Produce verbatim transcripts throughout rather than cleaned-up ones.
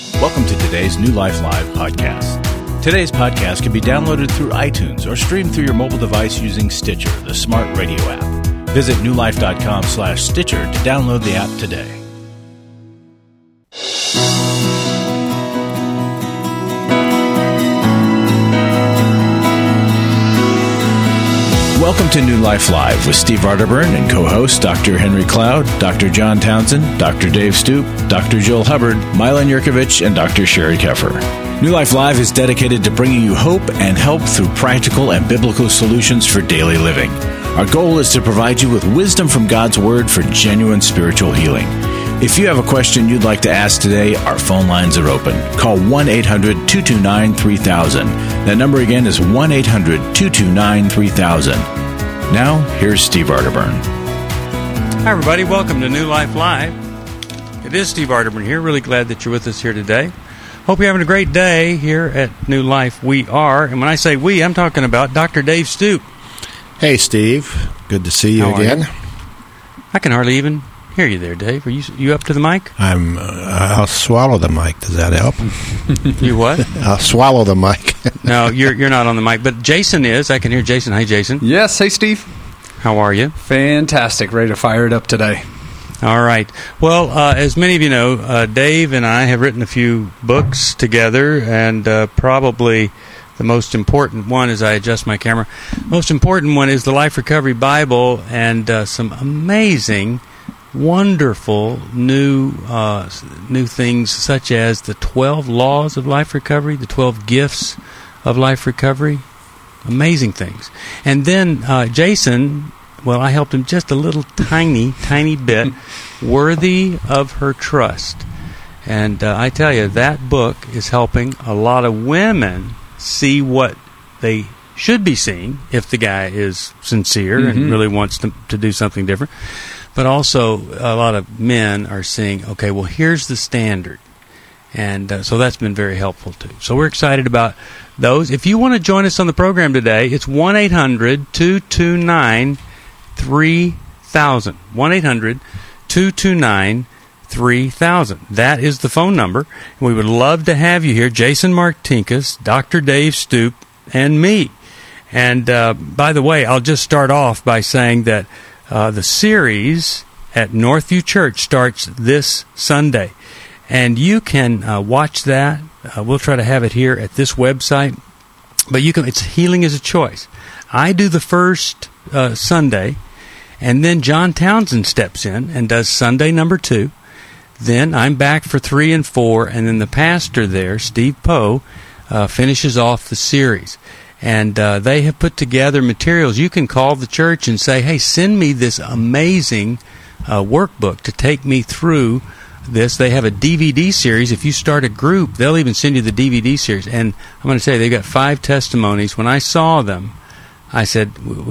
Welcome to today's New Life Live podcast. Today's podcast can be downloaded through iTunes or streamed through your mobile device using Stitcher, the smart radio app. Visit newlife.com slash Stitcher to download the app today. Welcome to New Life Live with Steve Arterburn and co-host Doctor Henry Cloud, Doctor John Townsend, Doctor Dave Stoop, Doctor Joel Hubbard, Milan Yurkovich, and Doctor Sherry Keffer. New Life Live is dedicated to bringing you hope and help through practical and biblical solutions for daily living. Our goal is to provide you with wisdom from God's Word for genuine spiritual healing. If you have a question you'd like to ask today, our phone lines are open. Call one eight hundred two two nine three thousand. That number again is one eight hundred two two nine three thousand. Now, here's Steve Arterburn. Hi, everybody. Welcome to New Life Live. It is Steve Arterburn here. Really glad that you're with us here today. Hope you're having a great day here at New Life. We are. And when I say we, I'm talking about Doctor Dave Stoop. Hey, Steve. Good to see you How again. You? I can hardly even hear you there, Dave. Are you you up to the mic? I'm. Uh, I'll swallow the mic. Does that help? You what? I'll swallow the mic. No, you're you're not on the mic, but Jason is. I can hear Jason. Hi, Jason. Yes. Hey, Steve. How are you? Fantastic. Ready to fire it up today. All right. Well, uh, as many of you know, uh, Dave and I have written a few books together, and uh, probably the most important one, as I adjust my camera, most important one is the Life Recovery Bible, and uh, some amazing, wonderful new uh, new things such as the twelve Laws of Life Recovery, the twelve Gifts of Life Recovery. Amazing things. And then uh, Jason, well, I helped him just a little tiny, tiny bit, Worthy of Her Trust. And uh, I tell you, that book is helping a lot of women see what they should be seeing if the guy is sincere mm-hmm. and really wants to, to do something different. But also, a lot of men are seeing, okay, well, here's the standard. And uh, so that's been very helpful, too. So we're excited about those. If you want to join us on the program today, it's one eight hundred two two nine three thousand. one eight hundred two two nine three thousand. That is the phone number. We would love to have you here. Jason Martinkus, Doctor Dave Stoop, and me. And uh, by the way, I'll just start off by saying that uh, the series at Northview Church starts this Sunday. And you can uh, watch that. Uh, we'll try to have it here at this website. But you can. It's Healing is a Choice. I do the first uh, Sunday, and then John Townsend steps in and does Sunday number two. Then I'm back for three and four, and then the pastor there, Steve Poe, uh, finishes off the series. And uh, they have put together materials. You can call the church and say, hey, send me this amazing uh, workbook to take me through this. They have a D V D series. If you start a group, they'll even send you the D V D series. And I'm going to say they've got five testimonies. When I saw them, I said,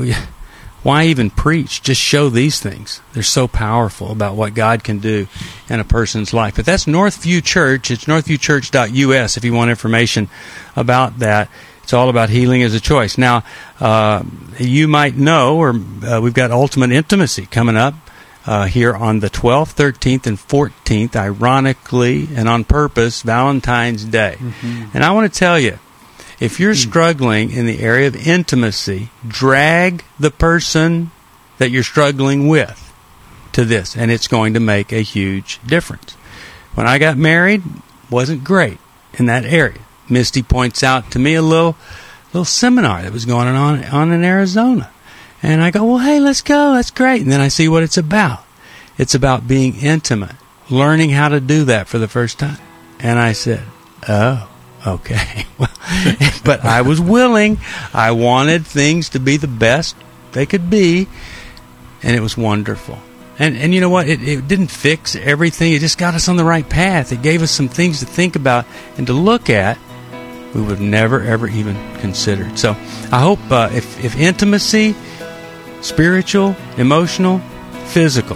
why even preach? Just show these things. They're so powerful about what God can do in a person's life. But that's Northview Church. It's northview church dot U S if you want information about that. It's all about healing as a choice. Now, uh, you might know, or uh, we've got Ultimate Intimacy coming up uh, here on the twelfth, thirteenth, and fourteenth, ironically and on purpose, Valentine's Day. Mm-hmm. And I want to tell you, if you're struggling in the area of intimacy, drag the person that you're struggling with to this, and it's going to make a huge difference. When I got married, wasn't great in that area. Misty points out to me a little little seminar that was going on on in Arizona. And I go, well, hey, let's go. That's great. And then I see what it's about. It's about being intimate, learning how to do that for the first time. And I said, oh, okay. Well, but I was willing. I wanted things to be the best they could be. And it was wonderful. And and you know what? It, it didn't fix everything. It just got us on the right path. It gave us some things to think about and to look at we would have never, ever even considered. So I hope uh, if, if intimacy, spiritual, emotional, physical,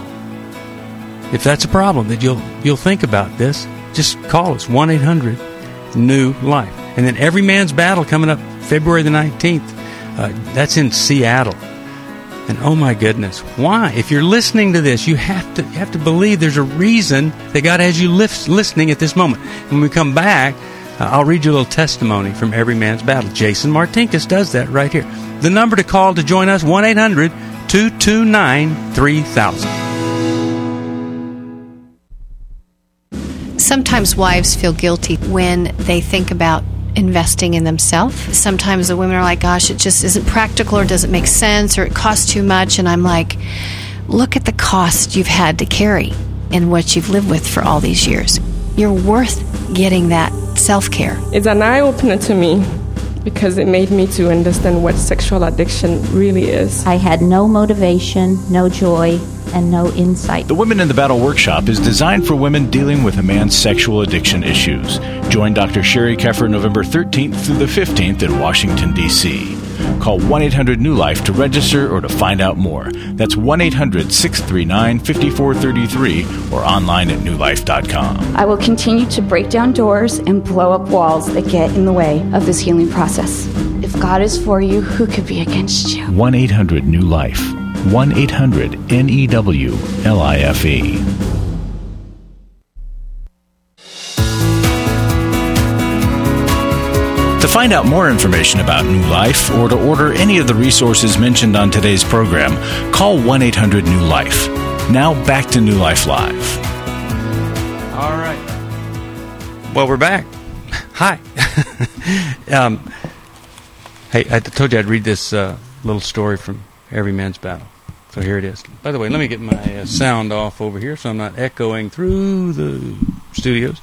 if that's a problem, that you'll you'll think about this, just call us, one eight hundred new life. And then Every Man's Battle coming up February the nineteenth. Uh, that's in Seattle. And oh my goodness, why? If you're listening to this, you have to you have to believe there's a reason that God has you lift, listening at this moment. When we come back, uh, I'll read you a little testimony from Every Man's Battle. Jason Martinkus does that right here. The number to call to join us, one eight hundred two two nine three thousand. Sometimes wives feel guilty when they think about investing in themselves. Sometimes the women are like, gosh, it just isn't practical or doesn't make sense or it costs too much. And I'm like, look at the cost you've had to carry and what you've lived with for all these years. You're worth getting that self-care. It's an eye-opener to me because it made me to understand what sexual addiction really is. I had no motivation, no joy, and no insight. The Women in the Battle workshop is designed for women dealing with a man's sexual addiction issues. Join Doctor Sherry Keffer November thirteenth through the fifteenth in Washington, D C Call one eight hundred new life to register or to find out more. That's one eight hundred six three nine five four three three or online at new life dot com. I will continue to break down doors and blow up walls that get in the way of this healing process. If God is for you, who could be against you? one eight hundred new life. one eight hundred N E W L I F E. To find out more information about New Life or to order any of the resources mentioned on today's program, call one eight hundred new life. Now back to New Life Live. All right. Well, we're back. Hi. um, hey, I told you I'd read this uh, little story from Every Man's Battle. So here it is. By the way, let me get my uh, sound off over here so I'm not echoing through the studios.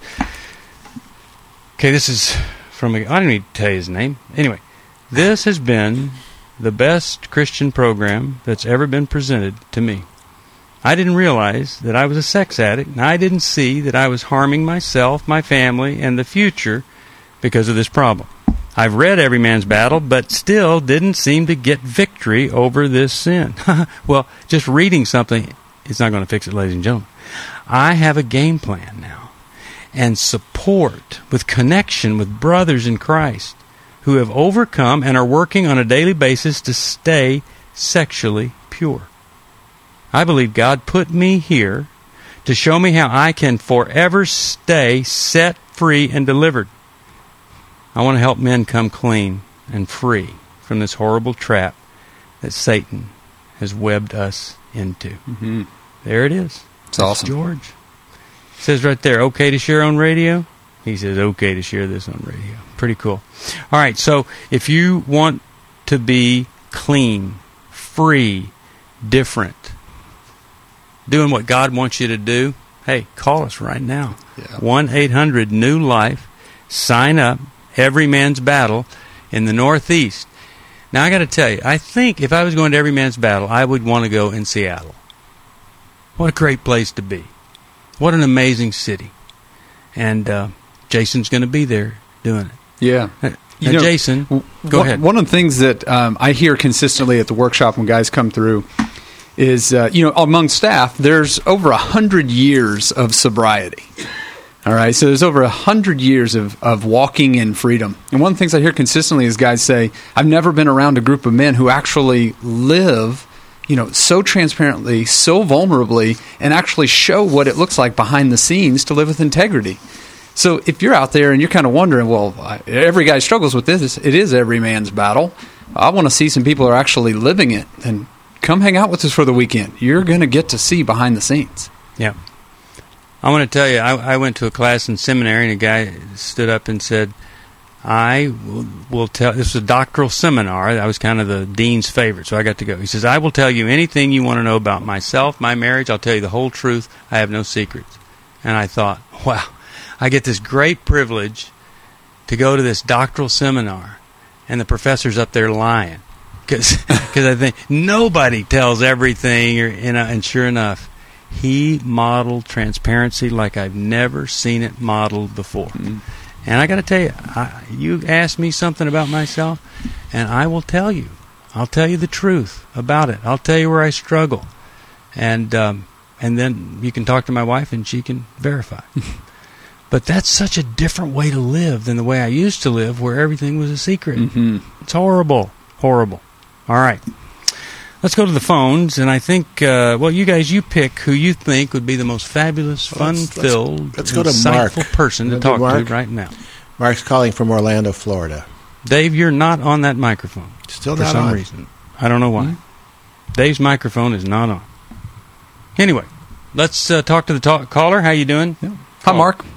Okay, this is from a, I don't need to tell you his name. Anyway, this has been the best Christian program that's ever been presented to me. I didn't realize that I was a sex addict, and I didn't see that I was harming myself, my family, and the future because of this problem. I've read Every Man's Battle, but still didn't seem to get victory over this sin. Well, just reading something is not going to fix it, ladies and gentlemen. I have a game plan now, and support with connection with brothers in Christ who have overcome and are working on a daily basis to stay sexually pure. I believe God put me here to show me how I can forever stay set free and delivered. I want to help men come clean and free from this horrible trap that Satan has webbed us into. Mm-hmm. There it is. It's awesome. George. It says right there, okay to share on radio? He says, okay to share this on radio. Pretty cool. All right, so if you want to be clean, free, different, doing what God wants you to do, hey, call us right now. Yeah. one eight hundred new life. Sign up. Every Man's Battle in the Northeast. Now, I got to tell you, I think if I was going to Every Man's Battle, I would want to go in Seattle. What a great place to be. What an amazing city. And uh, Jason's going to be there doing it. Yeah. Now, You know, Jason, go one, ahead. One of the things that um, I hear consistently at the workshop when guys come through is, uh, you know, among staff, there's over a hundred years of sobriety. All right, so there's over a hundred years of, of walking in freedom. And one of the things I hear consistently is guys say, I've never been around a group of men who actually live, you know, so transparently, so vulnerably, and actually show what it looks like behind the scenes to live with integrity. So if you're out there and you're kind of wondering, well, I, every guy struggles with this, it is every man's battle. I want to see some people who are actually living it, and come hang out with us for the weekend. You're going to get to see behind the scenes. Yeah. I want to tell you, I, I went to a class in seminary, and a guy stood up and said, I will, will tell, this was a doctoral seminar. I was kind of the dean's favorite, so I got to go. He says, I will tell you anything you want to know about myself, my marriage. I'll tell you the whole truth. I have no secrets. And I thought, wow, I get this great privilege to go to this doctoral seminar, and the professor's up there lying. Because I think nobody tells everything, or, you know, and sure enough, he modeled transparency like I've never seen it modeled before. Mm-hmm. And I got to tell you, I, you ask me something about myself, and I will tell you. I'll tell you the truth about it. I'll tell you where I struggle. And um, and then you can talk to my wife, and she can verify. But that's such a different way to live than the way I used to live, where everything was a secret. Mm-hmm. It's horrible. Horrible. All right. let's go to the phones, and I think, uh, well, you guys, you pick who you think would be the most fabulous, fun-filled, let's go to insightful Mark. person to Wanna do talk Mark? to right now. Mark's calling from Orlando, Florida. Dave, you're not on that microphone. Still for not some on. reason. I don't know why. Hmm? Dave's microphone is not on. Anyway, let's uh, talk to the talk- caller. How you doing? Yeah. Hi, Mark.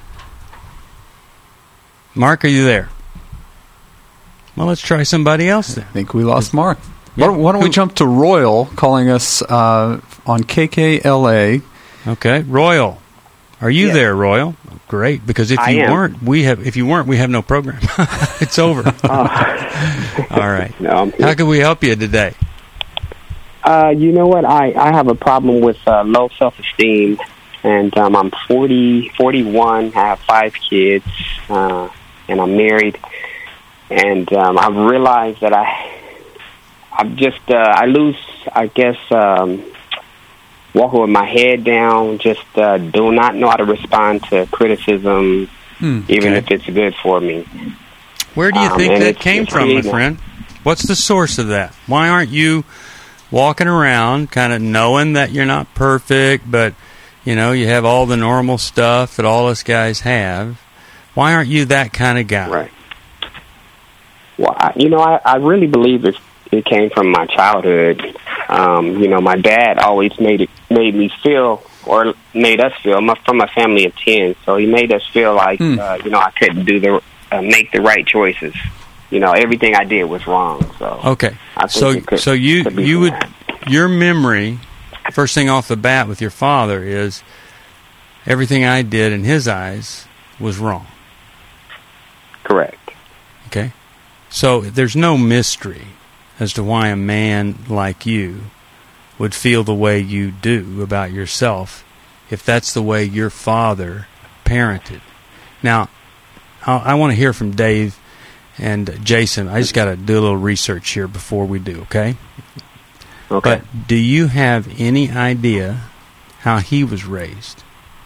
Mark, are you there? Well, let's try somebody else then. I think we lost Mark. Yeah. Why, why don't we jump to Royal calling us uh, on K K L A? Okay, Royal. Are you Yes. there, Royal? Great, because if I you am. weren't, we have. If you weren't, we have no program. It's over. Oh. All right. No, I'm here. How can we help you today? Uh, you know what? I, I have a problem with uh, low self-esteem, and um, I'm forty, forty-one. I have five kids, uh, and I'm married. And um, I've realized that I, I'm just, uh, I lose, I guess, um, walking with my head down. Just uh, do not know how to respond to criticism, Hmm, even okay. if it's good for me. Where do you Um, think and that it's- came it's from, my creating- friend? What's the source of that? Why aren't you walking around kind of knowing that you're not perfect, but, you know, you have all the normal stuff that all us guys have? Why aren't you that kind of guy? Right. Well, I, you know, I, I really believe it, it came from my childhood. Um, you know, my dad always made it made me feel, or made us feel. I'm from a family of ten, so he made us feel like, Hmm. uh, you know, I couldn't do the uh, make the right choices. You know, everything I did was wrong. So Okay. I think So it could- so you could be you from would that. your memory first thing off the bat with your father is everything I did in his eyes was wrong. Correct. Okay? So there's no mystery as to why a man like you would feel the way you do about yourself if that's the way your father parented. Now, I, I want to hear from Dave and Jason. I just got to do a little research here before we do, okay? Okay. But do you have any idea how he was raised?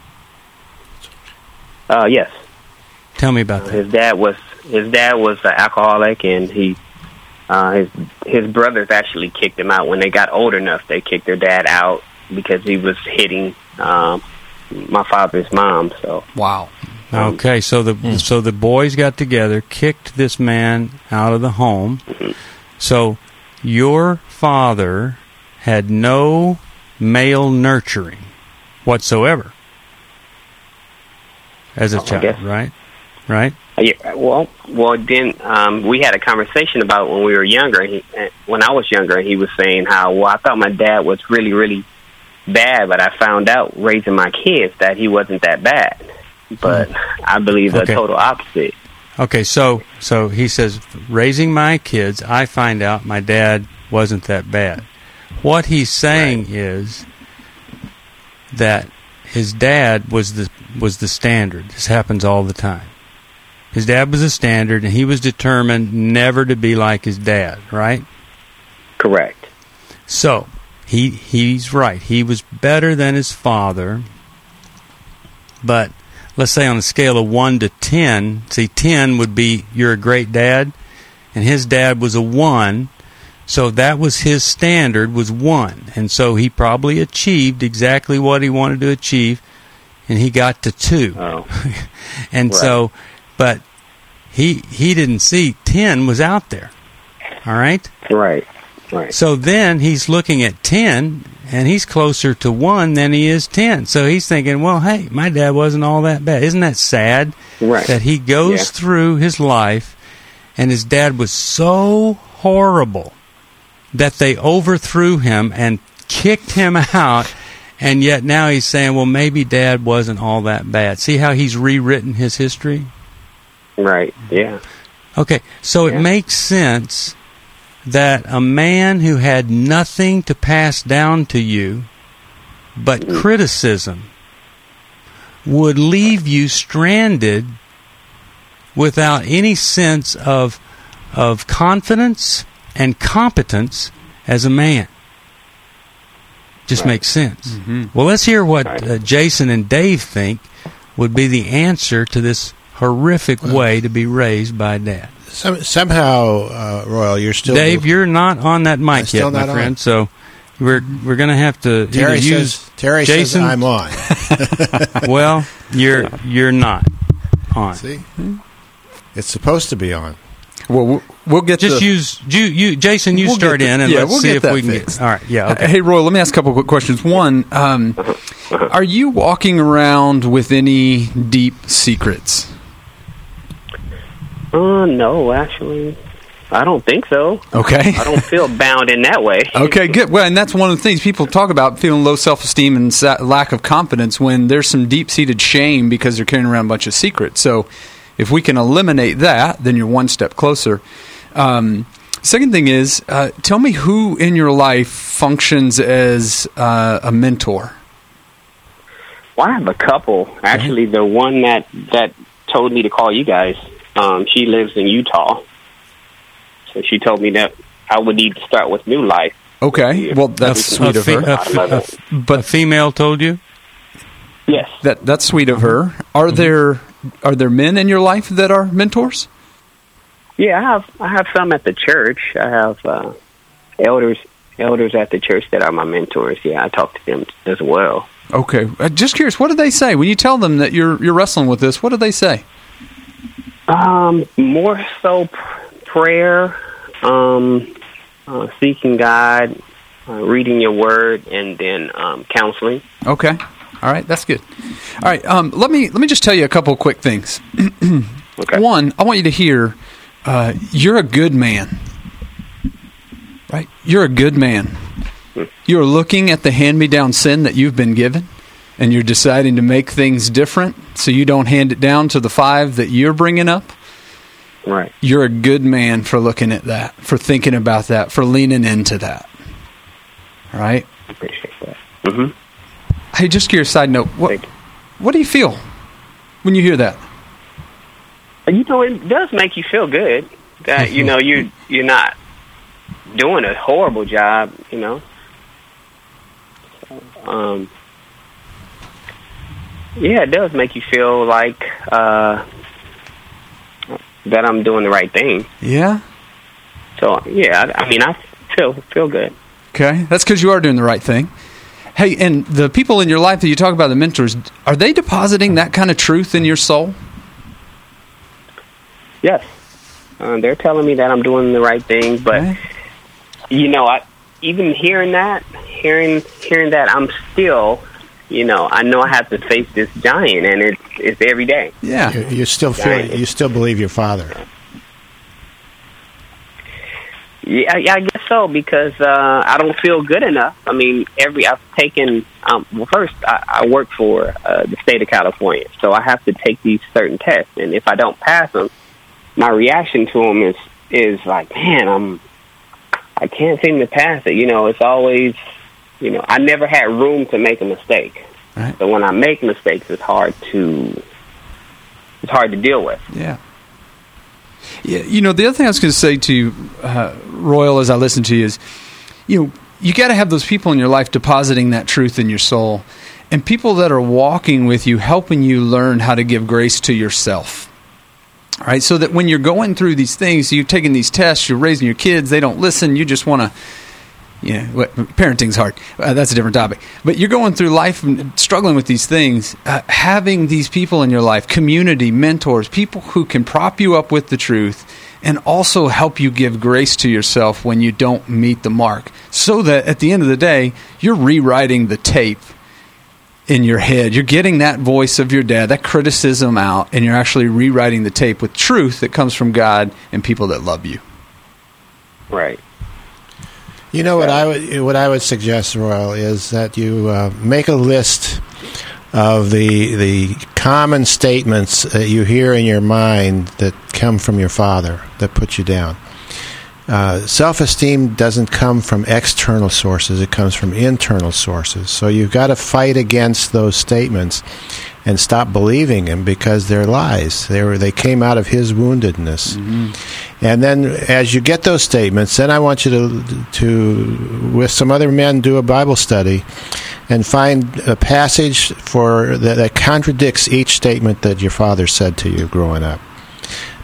Uh, yes. Tell me about that. His dad was his dad was an alcoholic, and he uh, his his brothers actually kicked him out when they got old enough. They kicked their dad out because he was hitting um, my father's mom. So Wow. um, Okay, so the so the boys got together, kicked this man out of the home. So your father had no male nurturing whatsoever as a I child, guess. right? Right? Yeah, well, well, then um, we had a conversation about when we were younger. He, uh, when I was younger, he was saying how, well, I thought my dad was really, really bad, but I found out raising my kids that he wasn't that bad. But I believe the Okay. total opposite. Okay, so so he says, raising my kids, I find out my dad wasn't that bad. What he's saying is that his dad was the was the standard. This happens all the time. His dad was the standard, and he was determined never to be like his dad, right? Correct. So he he's right. He was better than his father, but let's say on a scale of one to ten, see, ten would be you're a great dad, and his dad was a one, so that was his standard, was one, and so he probably achieved exactly what he wanted to achieve, and he got to two, Oh, and right. so, but he he didn't see ten was out there, all right. right, right. So then he's looking at ten, and he's closer to one than he is ten. So he's thinking, well, hey, my dad wasn't all that bad. Isn't that sad? Right. That he goes Yeah. through his life, and his dad was so horrible that they overthrew him and kicked him out, and yet now he's saying, well, maybe dad wasn't all that bad. See how he's rewritten his history? Right, yeah. Okay, so Yeah. it makes sense that a man who had nothing to pass down to you but criticism would leave you stranded without any sense of of confidence and competence as a man. Just Right. makes sense. Mhm. Well, let's hear what Right. uh, Jason and Dave think would be the answer to this horrific way to be raised by dad. Some, somehow, uh, Royal, you're still Dave. You're not on that mic yet, still my not friend. on. So we're we're going to have to Terry either says, use Terry Jason. says I'm on. Well, you're you're not on. See, it's supposed to be on. Well, we'll, we'll get Just the, use you, you Jason. You we'll start get the- in and yeah, let's we'll see get if that we can fixed. get. All right. Yeah. Okay. Hey, Roy, let me ask a couple quick questions. One, um, are you walking around with any deep secrets? Uh, no, actually, I don't think so. Okay. I don't feel bound in that way. Okay, good. Well, and that's one of the things people talk about, feeling low self-esteem and sa- lack of confidence when there's some deep-seated shame because they're carrying around a bunch of secrets. So if we can eliminate that, then you're one step closer. Um, second thing is, uh, tell me who in your life functions as uh, a mentor. Well, I have a couple. Actually, the one that, that told me to call you guys, um, she lives in Utah. So she told me that I would need to start with New Life. Okay, well, that's A sweet of fe- her. a fe- a f- But a female told you. Yes. that that's sweet of her. Are there are there men in your life that are mentors? Yeah, I have. I have some at the church. I have uh, elders elders at the church that are my mentors. Yeah, I talk to them as well. Okay, uh, just curious. What do they say when you tell them that you're you're wrestling with this? What do they say? Um, more so pr- prayer, um, uh, seeking God, uh, reading your word, and then um, counseling. Okay, all right, that's good. All right, um, let me let me just tell you a couple of quick things. Okay. One, I want you to hear uh, you're a good man, right? You're a good man. You're looking at the hand-me-down sin that you've been given, and you're deciding to make things different so you don't hand it down to the five that you're bringing up. Right. You're a good man for looking at that, for thinking about that, for leaning into that. All right? Appreciate that. Mm-hmm. Hey, just curious side note, what, Thank you. what do you feel when you hear that? You know, it does make you feel good that you know you you're not doing a horrible job. You know. Um. Yeah, it does make you feel like uh, that I'm doing the right thing. Yeah? So yeah, I, I mean, I feel feel good. Okay, that's because you are doing the right thing. Hey, and the people in your life that you talk about, the mentors, are they depositing that kind of truth in your soul? Yes, uh, they're telling me that I'm doing the right thing, but Okay. you know, I even hearing that, hearing hearing that, I'm still, you know, I know I have to face this giant, and it's it's every day. Yeah. You, you still feel, you still believe your father. Yeah, I, I guess so, because uh, I don't feel good enough. I mean, every I've taken. Um, well, first I, I work for uh, the state of California, so I have to take these certain tests, and if I don't pass them, my reaction to them is is like, man, I'm I can't seem to pass it. You know, it's always, you know, I never had room to make a mistake. Right. So when I make mistakes, it's hard to it's hard to deal with. Yeah. Yeah, you know, the other thing I was going to say to you, uh, Royal, as I listen to you is, you know, you got to have those people in your life depositing that truth in your soul, and people that are walking with you, helping you learn how to give grace to yourself. All right, so that when you're going through these things, you're taking these tests, you're raising your kids, they don't listen, you just want to, you know, what, parenting's hard. Uh, that's a different topic. But you're going through life and struggling with these things. Uh, having these people in your life, community, mentors, people who can prop you up with the truth and also help you give grace to yourself when you don't meet the mark. So that at the end of the day, you're rewriting the tape in your head. You're getting that voice of your dad, that criticism out, and you're actually rewriting the tape with truth that comes from God and people that love you. Right. You know what I would what I would suggest, Royal, is that you uh, make a list of the the common statements that you hear in your mind that come from your father that put you down. Uh, self-esteem doesn't come from external sources; it comes from internal sources. So you've got to fight against those statements and stop believing them because they're lies. They were they came out of his woundedness. Mm-hmm. And then, as you get those statements, then I want you to, to, with some other men, do a Bible study and find a passage for that, that contradicts each statement that your father said to you growing up.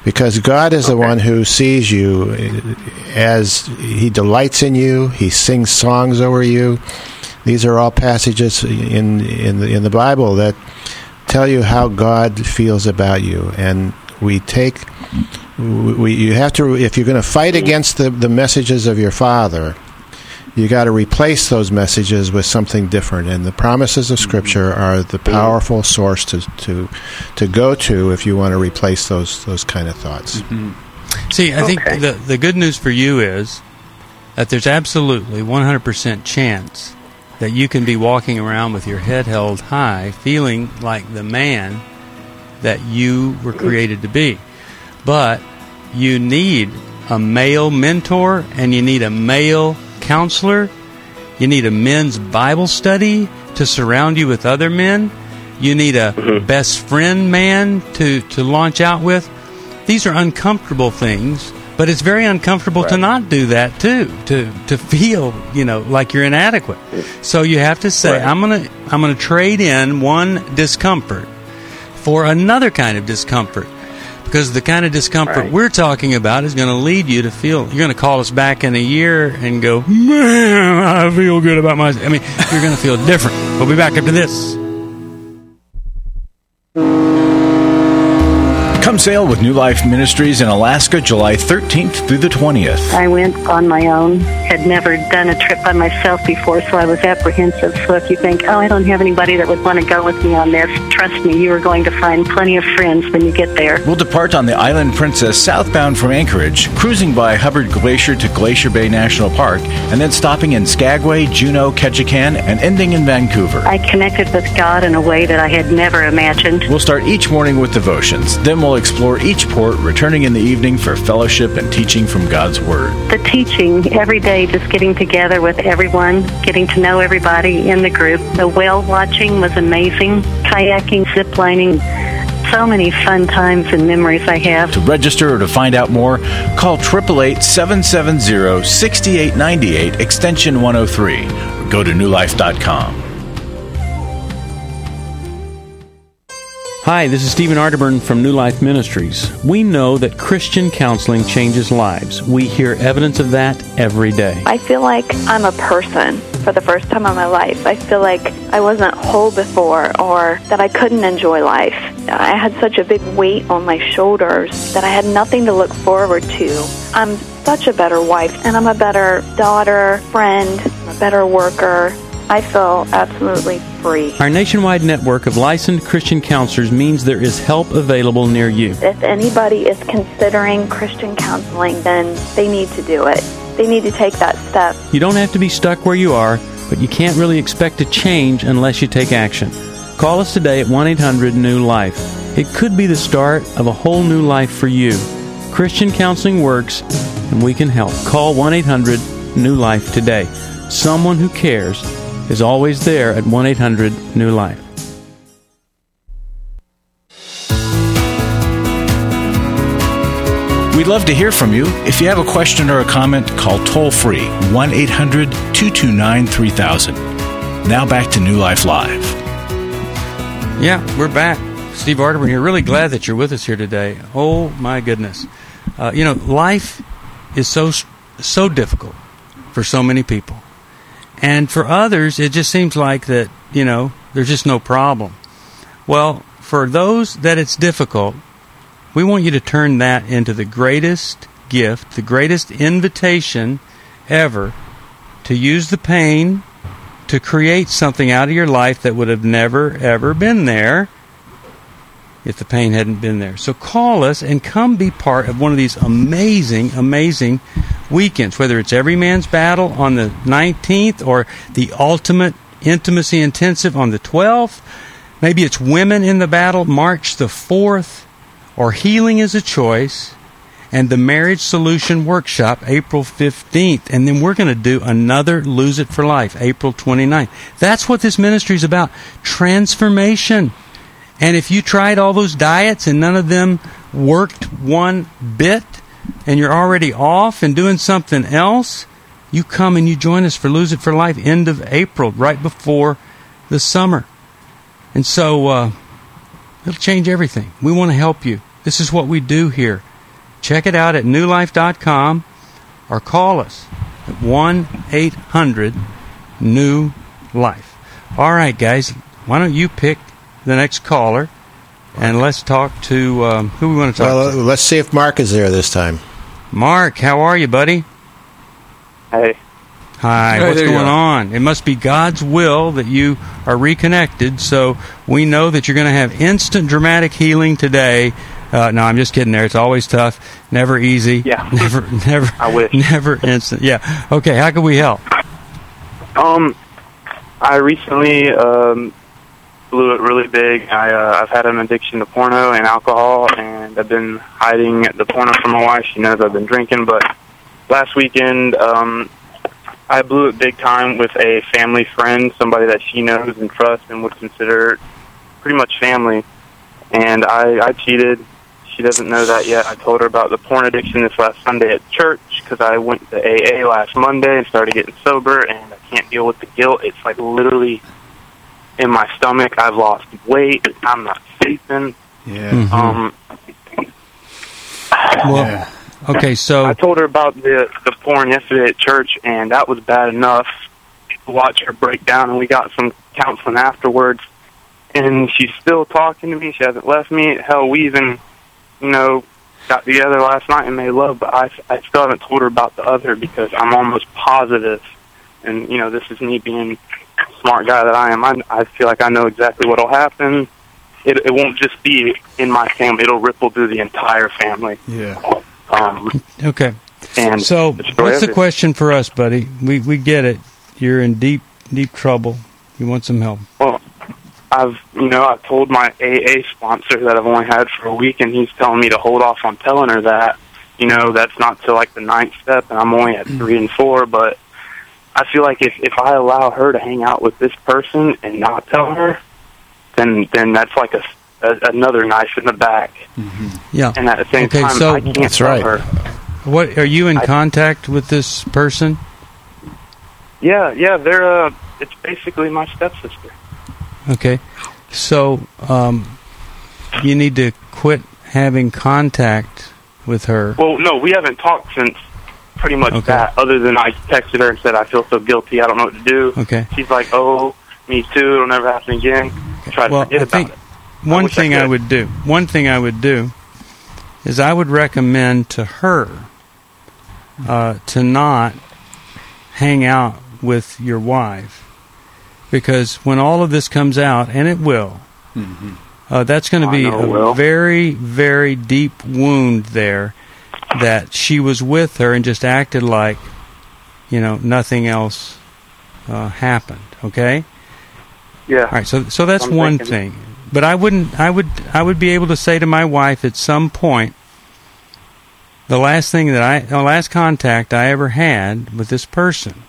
Because God is the one who sees you as He delights in you. He sings songs over you. These are all passages in in the, in the Bible that tell you how God feels about you. And we take, we you have to, if you're going to fight against the, the messages of your Father, you got to replace those messages with something different. And the promises of Scripture are the powerful source to to, to go to if you want to replace those those kind of thoughts. Mm-hmm. See, I Okay. think the the good news for you is that there's absolutely one hundred percent chance that you can be walking around with your head held high, feeling like the man that you were created to be. But you need a male mentor, and you need a male counselor. You need a men's Bible study to surround you with other men. You need a mm-hmm. best friend man to, to launch out with. These are uncomfortable things, but it's very uncomfortable right. to not do that too, to to feel, you know, like you're inadequate. So you have to say, right. I'm gonna I'm gonna trade in one discomfort for another kind of discomfort. Because the kind of discomfort right. we're talking about is going to lead you to feel, you're going to call us back in a year and go, man, I feel good about myself. I mean, you're going to feel different. We'll be back after this. Come sail with New Life Ministries in Alaska, July thirteenth through the twentieth. I went on my own, had never done a trip by myself before, so I was apprehensive. So if you think, oh, I don't have anybody that would want to go with me on this, trust me, you are going to find plenty of friends when you get there. We'll depart on the Island Princess southbound from Anchorage, cruising by Hubbard Glacier to Glacier Bay National Park, and then stopping in Skagway, Juneau, Ketchikan, and ending in Vancouver. I connected with God in a way that I had never imagined. We'll start each morning with devotions. Then we'll explore each port, returning in the evening for fellowship and teaching from God's Word. The teaching, every day, just getting together with everyone, getting to know everybody in the group. The whale watching was amazing. Kayaking, ziplining, so many fun times and memories I have. To register or to find out more, call eight eight eight, seven seven zero, six eight nine eight, extension one oh three, or go to new life dot com. Hi, this is Stephen Arterburn from New Life Ministries. We know that Christian counseling changes lives. We hear evidence of that every day. I feel like I'm a person for the first time in my life. I feel like I wasn't whole before, or that I couldn't enjoy life. I had such a big weight on my shoulders that I had nothing to look forward to. I'm such a better wife, and I'm a better daughter, friend, a better worker. I feel absolutely free. Our nationwide network of licensed Christian counselors means there is help available near you. If anybody is considering Christian counseling, then they need to do it. They need to take that step. You don't have to be stuck where you are, but you can't really expect to change unless you take action. Call us today at one eight hundred new life. It could be the start of a whole new life for you. Christian counseling works, and we can help. Call one eight hundred new life today. Someone who cares is always there at one eight hundred new life. We'd love to hear from you. If you have a question or a comment, call toll-free one eight hundred two two nine three thousand. Now back to New Life Live. Yeah, we're back. Steve Arterburn here. Really glad that you're with us here today. Oh, my goodness. Uh, you know, life is so so difficult for so many people. And for others, it just seems like that, you know, there's just no problem. Well, for those that it's difficult, we want you to turn that into the greatest gift, the greatest invitation ever to use the pain to create something out of your life that would have never, ever been there if the pain hadn't been there. So call us and come be part of one of these amazing, amazing weekends, whether it's Every Man's Battle on the nineteenth or the Ultimate Intimacy Intensive on the twelfth. Maybe it's Women in the Battle, March the fourth, or Healing is a Choice, and the Marriage Solution Workshop, April fifteenth. And then we're going to do another Lose It for Life, April twenty-ninth. That's what this ministry is about, transformation. And if you tried all those diets and none of them worked one bit, and you're already off and doing something else, you come and you join us for Lose It for Life, end of April, right before the summer. And so uh, it'll change everything. We want to help you. This is what we do here check it out at new life dot com or call us at one eight hundred new life. All right, guys, why don't you pick the next caller, and let's talk to um, who we want to talk well, to. Uh, let's see if Mark is there this time. Mark, how are you, buddy? Hey. Hi, Hey, what's there you going are. on? It must be God's will that you are reconnected, so we know that you're going to have instant dramatic healing today. Uh, no, I'm just kidding there. It's always tough, never easy. Yeah. Never, never, I wish. never instant. Yeah. Okay, how can we help? Um, I recently um, blew it really big. I, uh, I've had an addiction to porno and alcohol, and I've been hiding the porno from my wife. She knows I've been drinking, but last weekend um, I blew it big time with a family friend, somebody that she knows and trusts and would consider pretty much family. And I, I cheated. She doesn't know that yet. I told her about the porn addiction this last Sunday at church because I went to A A last Monday and started getting sober, and I can't deal with the guilt. It's like literally in my stomach. I've lost weight. I'm not sleeping. Yeah. Mhm. Um, Well, Yeah. okay, so I told her about the the porn yesterday at church, and that was bad enough to watch her break down, and we got some counseling afterwards. And she's still talking to me. She hasn't left me. Hell, we even, you know, got together last night and made love, but I, I still haven't told her about the other because I'm almost positive. And, you know, this is me being a smart guy that I am. I, I feel like I know exactly what will happen. It, it won't just be in my family. It'll ripple through the entire family. Yeah. Um, okay. and So, destroy what's the everything. question for us, buddy? We we get it. You're in deep deep trouble. You want some help. Well, I've, you know, I've told my A A sponsor that I've only had for a week, and he's telling me to hold off on telling her that. You know, that's not till like the ninth step, and I'm only at three and four. But I feel like if if I allow her to hang out with this person and not tell her, then then that's like a, a another knife in the back. Yeah. And at the same Okay, time, so- I can't That's tell right. her. What are you in I- contact with this person? Yeah, yeah, they're uh, it's basically my stepsister. Okay, so um, you need to quit having contact with her. Well, no, we haven't talked since pretty much Okay. that, other than I texted her and said, I feel so guilty, I don't know what to do. Okay. She's like, oh, me too, it'll never happen again. Try to Well, forget I about think it. one wish I thing I could. would do, one thing I would do, is I would recommend to her uh, to not hang out with your wife, because when all of this comes out, and it will, Mm-hmm. uh, that's going to I be know it a will. very, very deep wound there, that she was with her and just acted like, you know, nothing else uh, happened. Okay. Yeah. All right. So, so that's I'm one thinking- thing. But I wouldn't. I would. I would be able to say to my wife at some point, the last thing that I, the last contact I ever had with this person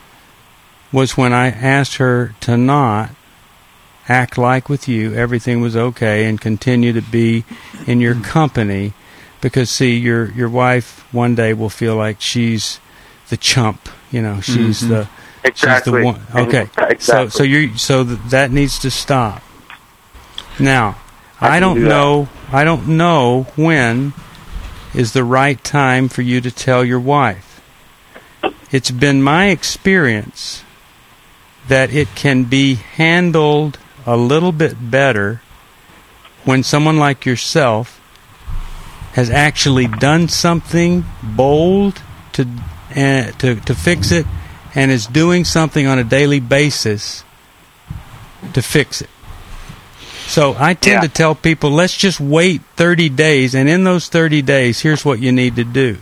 was when I asked her to not act like with you everything was okay and continue to be in your company, because see, your your wife one day will feel like she's the chump. You know, she's Mhm. the Exactly. she's the one. Okay, Exactly. so so you so th- that needs to stop. Now, I I, can don't do that. know. I don't know when is the right time for you to tell your wife. It's been my experience that it can be handled a little bit better when someone like yourself has actually done something bold to uh, to to fix it, and is doing something on a daily basis to fix it. So I tend Yeah. to tell people, let's just wait thirty days, and in those thirty days, here's what you need to do.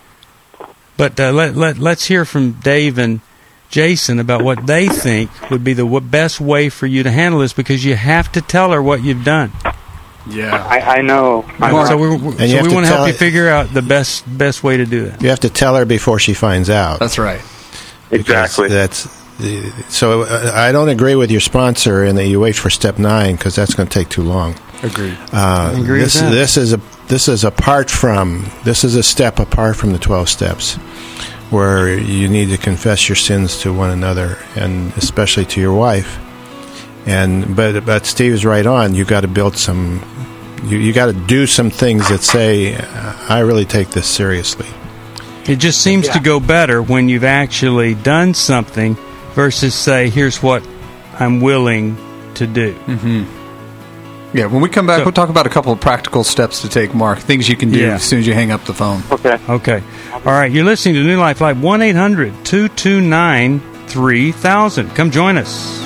But uh, let, let, let's hear from Dave and Jason about what they think would be the w- best way for you to handle this, because you have to tell her what you've done. Yeah. I, I know. I know. So, we're, And so you have we to want to help tell you it- figure out the best best way to do that. You have to tell her before she finds out. That's right. Exactly. That's the- so. Uh, I don't agree with your sponsor in that you wait for step nine, because that's going to take too long. Agreed. Uh, I agree with this that. this is a this is apart from this is a step apart from the twelve steps, where you need to confess your sins to one another, and especially to your wife. And but but Steve is right on. You got to build some you, you got to do some things that say, I really take this seriously. It just seems Yeah. to go better when you've actually done something versus say, here's what I'm willing to do. Mm-hmm. Yeah, when we come back, So- we'll talk about a couple of practical steps to take, Mark, things you can do Yeah. as soon as you hang up the phone. Okay. Okay. All right. You're listening to New Life Live, one eight hundred two two nine three thousand. Come join us.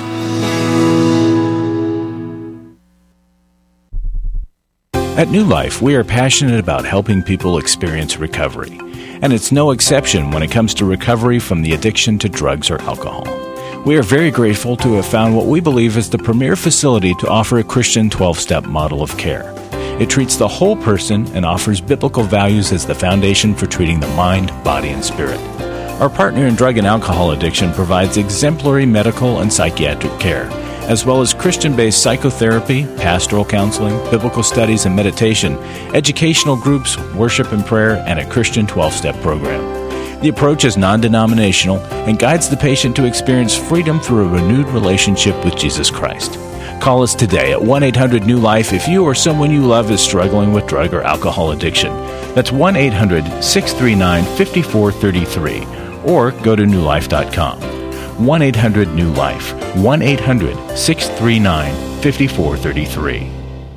At New Life, we are passionate about helping people experience recovery. And it's no exception when it comes to recovery from the addiction to drugs or alcohol. We are very grateful to have found what we believe is the premier facility to offer a Christian twelve-step model of care. It treats the whole person and offers biblical values as the foundation for treating the mind, body, and spirit. Our partner in drug and alcohol addiction provides exemplary medical and psychiatric care, as well as Christian-based psychotherapy, pastoral counseling, biblical studies and meditation, educational groups, worship and prayer, and a Christian twelve-step program. The approach is non-denominational and guides the patient to experience freedom through a renewed relationship with Jesus Christ. Call us today at one eight hundred new life if you or someone you love is struggling with drug or alcohol addiction. That's one eight hundred six three nine five four three three, or go to new life dot com. one eight hundred new life, one eight hundred six three nine five four three three.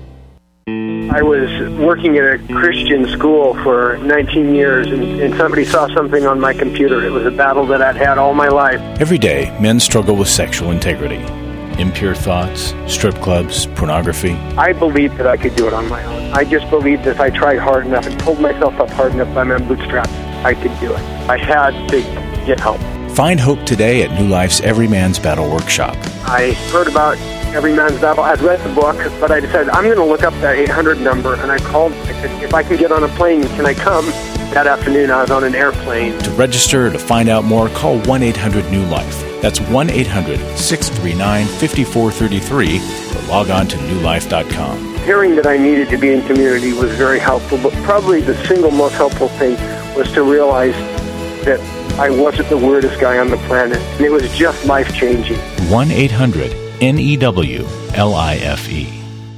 I was working at a Christian school for nineteen years, and, and somebody saw something on my computer. It was a battle that I'd had all my life. Every day, men struggle with sexual integrity. Impure thoughts, strip clubs, pornography. I believed that I could do it on my own. I just believed if I tried hard enough and pulled myself up hard enough by my bootstraps, I could do it. I had to get help. Find hope today at New Life's Every Man's Battle Workshop. I heard about Every Man's Battle. I'd read the book, but I decided I'm going to look up that eight hundred number, and I called. I said, if I can get on a plane, can I come? That afternoon, I was on an airplane. To register or to find out more, call one eight hundred new life. That's one eight hundred six three nine five four three three, or log on to new life dot com. Hearing that I needed to be in community was very helpful, but probably the single most helpful thing was to realize that I wasn't the weirdest guy on the planet, and it was just life-changing. one eight hundred N E W L I F E.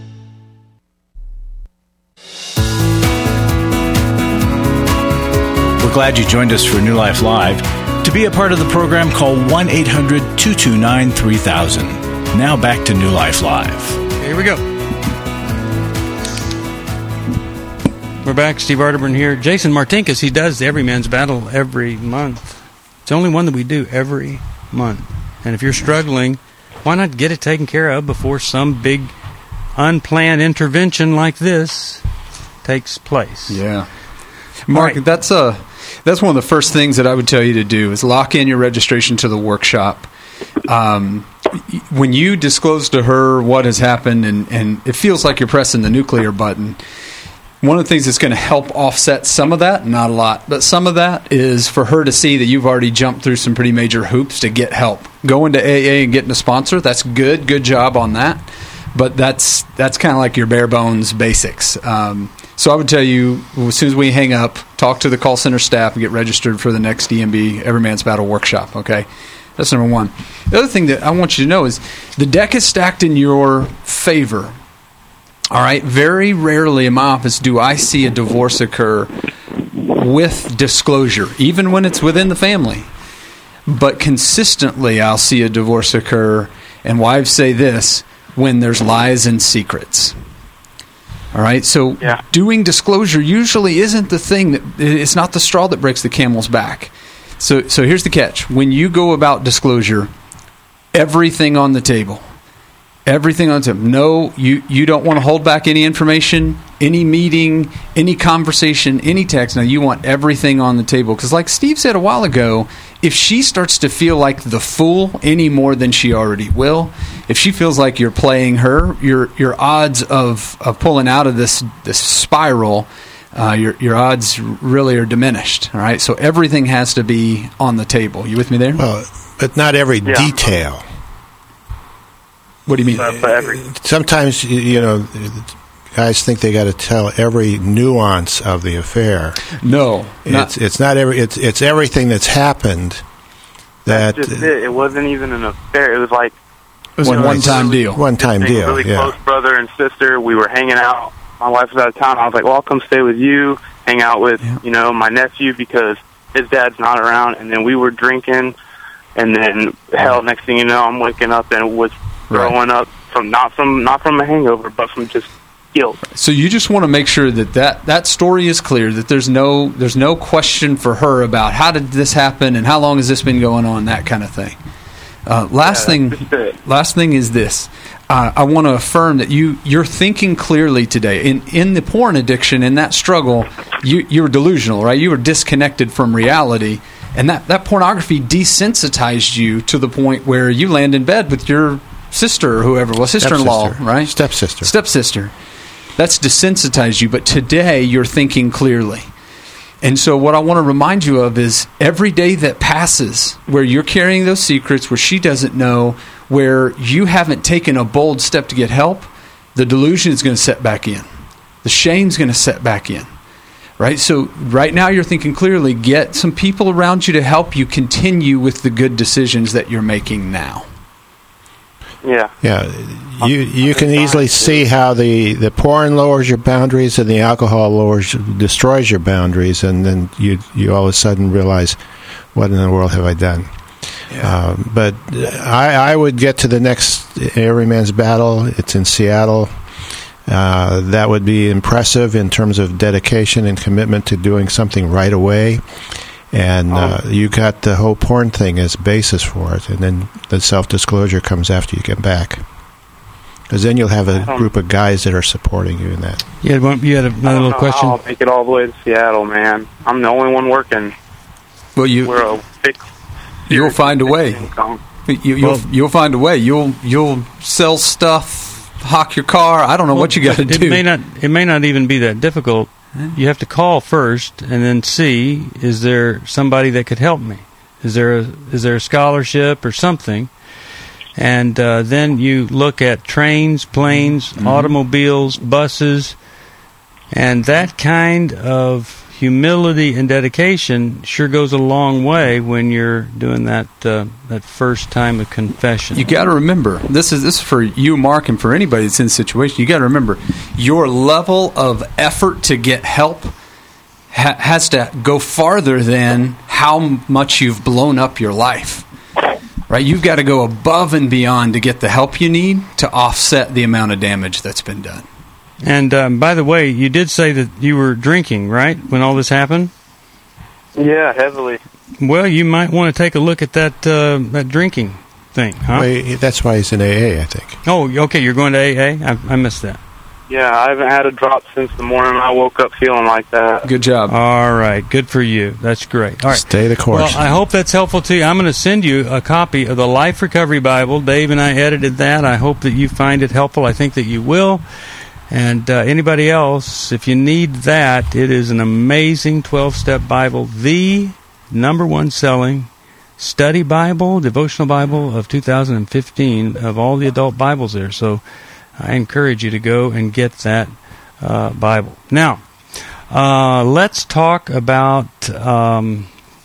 We're glad you joined us for New Life Live. To be a part of the program, call one eight hundred two two nine three thousand. Now back to New Life Live. Here we go. We're back. Steve Arterburn here. Jason Martinkus, he does the Every Man's Battle every month. It's the only one that we do every month. And if you're struggling, why not get it taken care of before some big unplanned intervention like this takes place? Yeah. Mark, right. that's a that's one of the first things that I would tell you to do is lock in your registration to the workshop. Um, when you disclose to her what has happened, and, and it feels like you're pressing the nuclear button, one of the things that's going to help offset some of that, not a lot, but some of that is for her to see that you've already jumped through some pretty major hoops to get help. Going to A A and getting a sponsor, that's good. Good job on that. But that's that's kind of like your bare bones basics. Um, so I would tell you, as soon as we hang up, talk to the call center staff and get registered for the next D M B Every Man's Battle workshop, okay? That's number one. The other thing that I want you to know is the deck is stacked in your favor. All right? Very rarely in my office do I see a divorce occur with disclosure, even when it's within the family. But consistently I'll see a divorce occur, and wives say this, when there's lies and secrets. All right? So yeah. doing disclosure usually isn't the thing that, it's not the straw that breaks the camel's back. So so here's the catch. When you go about disclosure, everything on the table. Everything on the table. No, you, you don't want to hold back any information, any meeting, any conversation, any text. Now, you want everything on the table. Because like Steve said a while ago, if she starts to feel like the fool any more than she already will, if she feels like you're playing her, your your odds of, of pulling out of this this spiral, uh, your your odds really are diminished. All right, so everything has to be on the table. You with me there? Well, but not every yeah. detail. What do you mean? But, but every- Sometimes, you know, guys think they got to tell every nuance of the affair. No, it's not, it's not every it's it's everything that's happened. That That's just it. It wasn't even an affair. It was like it was one, a one-time deal. One time being deal. Really yeah. close brother and sister. We were hanging out my wife was out of town. I was like, well, I'll come stay with you, hang out with, yeah. you know, my nephew because his dad's not around. And then we were drinking, and then, hell, next thing you know, I'm waking up and was throwing right. up from not from not from a hangover, but from just guilt. So you just want to make sure that, that that story is clear, that there's no there's no question for her about how did this happen and how long has this been going on, that kind of thing. Uh, last yeah, thing, last thing is this. Uh, I want to affirm that you you're thinking clearly today. In in the porn addiction, in that struggle, you you were delusional, right? You were disconnected from reality, and that, that pornography desensitized you to the point where you land in bed with your sister or whoever, well, sister-in-law, Stepsister. right? Stepsister. Stepsister. That's desensitized you, but today you're thinking clearly. And so what I want to remind you of is every day that passes where you're carrying those secrets, where she doesn't know, where you haven't taken a bold step to get help, the delusion is going to set back in. The shame's going to set back in. Right? So right now you're thinking clearly. Get some people around you to help you continue with the good decisions that you're making now. Yeah. Yeah. You you can easily see how the, the porn lowers your boundaries and the alcohol lowers destroys your boundaries, and then you you all of a sudden realize, what in the world have I done? Yeah. Um, but I, I would get to the next Everyman's Battle. It's in Seattle. Uh, that would be impressive in terms of dedication and commitment to doing something right away. And uh, you got the whole porn thing as basis for it, and then the self-disclosure comes after you get back. Because then you'll have a group of guys that are supporting you in that. You had, one, you had another little question? I'll make it all the way to Seattle, man. I'm the only one working. Well, you, We're a big, you'll find a way. You, you'll, well, you'll find a way. You'll you'll sell stuff, hawk your car. I don't know well, what you got to do. It may not. It may not even be that difficult. You have to call first and then see, is there somebody that could help me? Is there a, is there a scholarship or something? And uh, then you look at trains, planes, mm-hmm. automobiles, buses, and that kind of humility and dedication sure goes a long way when you're doing that uh, that first time of confession. You got to remember, this is this is for you, Mark, and for anybody that's in the situation. You got to remember, your level of effort to get help ha- has to go farther than how much you've blown up your life. Right? You've got to go above and beyond to get the help you need to offset the amount of damage that's been done. And um, by the way, you did say that you were drinking, right, when all this happened? Yeah, heavily. Well, you might want to take a look at that uh, that drinking thing, huh? Well, that's why he's in A A, I think. Oh, okay, you're going to A A? I, I missed that. Yeah, I haven't had a drop since the morning I woke up feeling like that. Good job. All right, good for you. That's great. All right. Stay the course. Well, I hope that's helpful to you. I'm going to send you a copy of the Life Recovery Bible. Dave and I edited that. I hope that you find it helpful. I think that you will. And uh, anybody else, if you need that, it is an amazing twelve-step Bible, the number one selling study Bible, devotional Bible of two thousand fifteen of all the adult Bibles there. So I encourage you to go and get that uh, Bible. Now, uh, let's talk about um,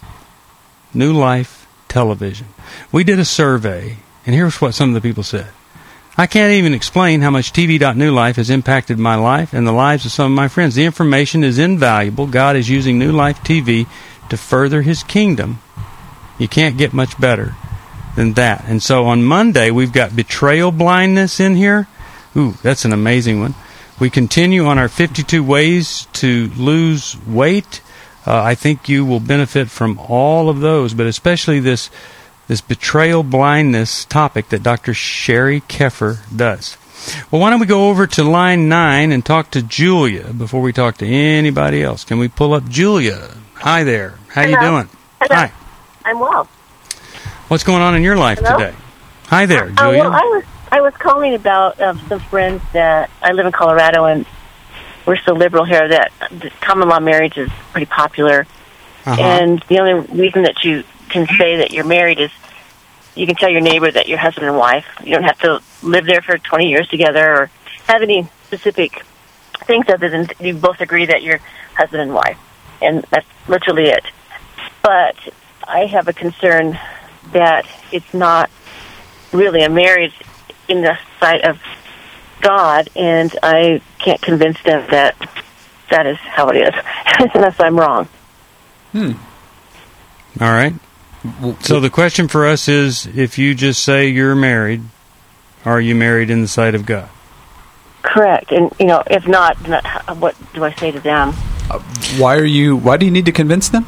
New Life Television. We did a survey, and here's what some of the people said. I can't even explain how much T V dot New Life has impacted my life and the lives of some of my friends. The information is invaluable. God is using New Life T V to further His kingdom. You can't get much better than that. And so on Monday, we've got betrayal blindness in here. Ooh, that's an amazing one. We continue on our fifty-two ways to lose weight. Uh, I think you will benefit from all of those, but especially this this betrayal blindness topic that Doctor Sherry Keffer does. Well, why don't we go over to line nine and talk to Julia before we talk to anybody else? Can we pull up Julia? Hi there. How Hello. you doing? Hello. Hi. I'm well. What's going on in your life Hello? today? Hi there, Uh, Julia. well, I was I was calling about um, some friends that I live in Colorado, and we're so liberal here that the common law marriage is pretty popular. Uh-huh. And the only reason that you can say that you're married is you can tell your neighbor that you're husband and wife. You don't have to live there for twenty years together or have any specific things other than you both agree that you're husband and wife. And that's literally it. But I have a concern that it's not really a marriage in the sight of God, and I can't convince them that that is how it is, unless I'm wrong. Hmm. All right. So the question for us is, if you just say you're married, are you married in the sight of God? Correct. And, you know, if not, then what do I say to them? Uh, why are you, why do you need to convince them?